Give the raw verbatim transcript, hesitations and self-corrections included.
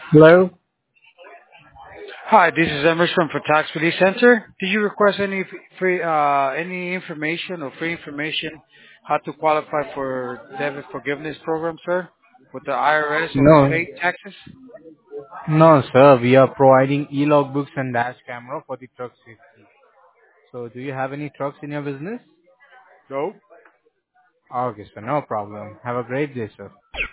Hello? Hi, this is Emerson from Tax Relief Center. Did you request any f- free, uh, any information or free information how to qualify for debit forgiveness program, sir, with the I R S on No, state taxes? no, sir. We are providing e-log books and dash camera for the truck safety. So, do you have any trucks in your business? No. Okay, sir. No problem. Have a great day, sir.